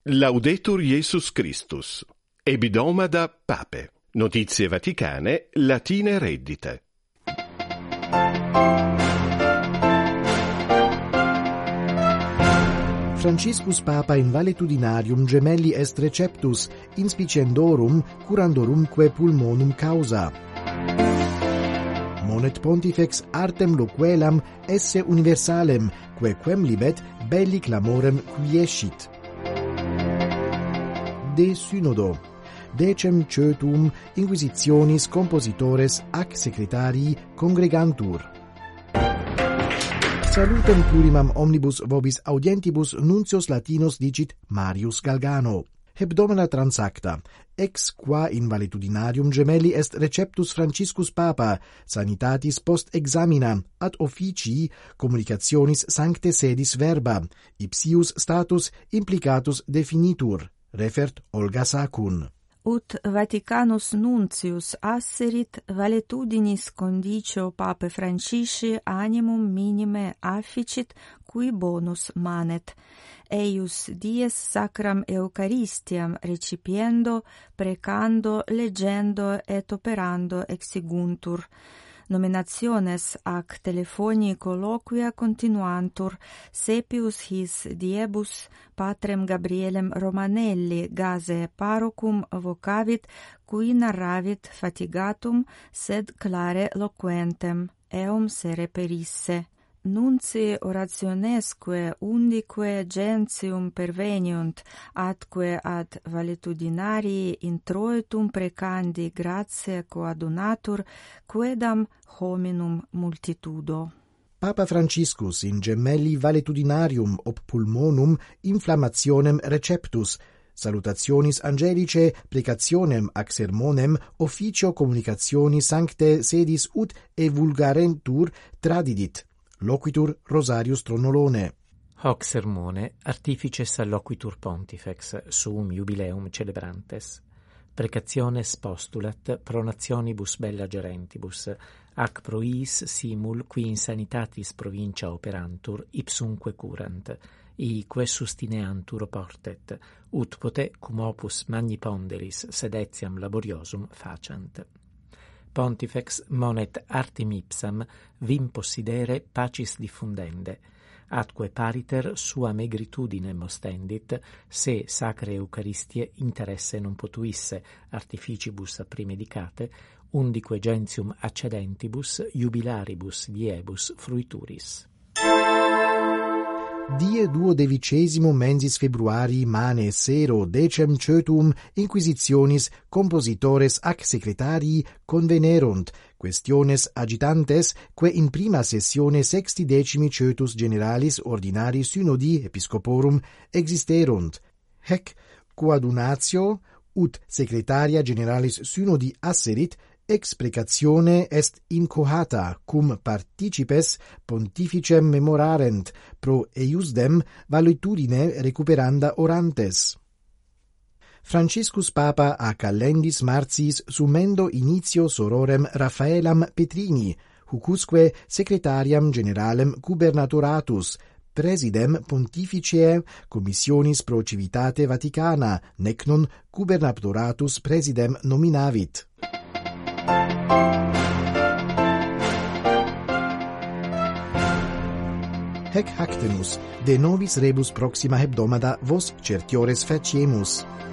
Laudetur Jesus Christus. Hebdomada Pape. Notizie vaticane, latine reddite. Franciscus Papa in valetudinarium gemelli est receptus, inspicendorum curandorumque pulmonum causa. Monet pontifex artem loquelam esse universalem, quem libet belli clamorem quiescit. De synodo. Decem cetum inquisitionis compositores ac secretarii congregantur. Salutem plurimam omnibus vobis audientibus nuncios latinos dicit Marius Galgano. Hebdomada transacta, ex qua in valetudinarium gemelli est receptus Franciscus Papa, sanitatis post examina, ad officii communicationis sancte sedis verba, ipsius status implicatus definitur, refert Olga Sacun. Ut Vaticanus nuncius asserit valetudinis condicio Pape Francisci animum minime afficit cui bonus manet, eius dies sacram Eucharistiam recipiendo, precando, leggendo et operando exiguntur. Nominationes ac telefoni colloquia continuantur, sepius his diebus patrem Gabrielem Romanelli gase parocum vocavit, qui narravit fatigatum, sed clare loquentem, eum se reperisse. Nunci orationesque undique gentium perveniunt, atque ad valetudinarii introitum precandi gratia coadunatur, quedam hominum multitudo. Papa Franciscus in gemelli valetudinarium ob pulmonum inflammationem receptus, salutationis angelice precationem ac sermonem officio communicationi sancte sedis ut evulgarentur tradidit. Loquitur Rosarius Tronnolone. Hoc sermone artifices loquitur pontifex suum jubileum celebrantes. Precationes postulat pronationibus bella gerentibus, ac proiis simul qui in sanitatis provincia operantur ipsumque curant, ique sustineantur oportet, ut pote cum opus magni ponderis sedetiam laboriosum facent. Pontifex monet artim ipsam vim possidere pacis diffundende, atque pariter sua megritudine ostendit, se sacre Eucharistie interesse non potuisse artificibus primedicate, undique gentium accedentibus jubilaribus diebus fruituris. Die 12 mensis februari mane sero decem cetum inquisitionis compositores ac secretarii convenerunt, questiones agitantes que in prima sessione 60 cetus generalis ordinari synodi episcoporum existerunt. Hec coadunatio ut secretaria generalis synodi asserit ex precatione est incohata, cum participes pontificem memorarent, pro eiusdem valetudine recuperanda orantes. Franciscus Papa a calendis martiis summendo initio sororem Raffaelam Petrini, hucusque secretariam generalem gubernatoratus, presidem pontificae commissionis pro civitate Vaticana, nec non gubernatoratus presidem nominavit. Hec hactenus, de nobis rebus proxima hebdomada vos certiores faciemus.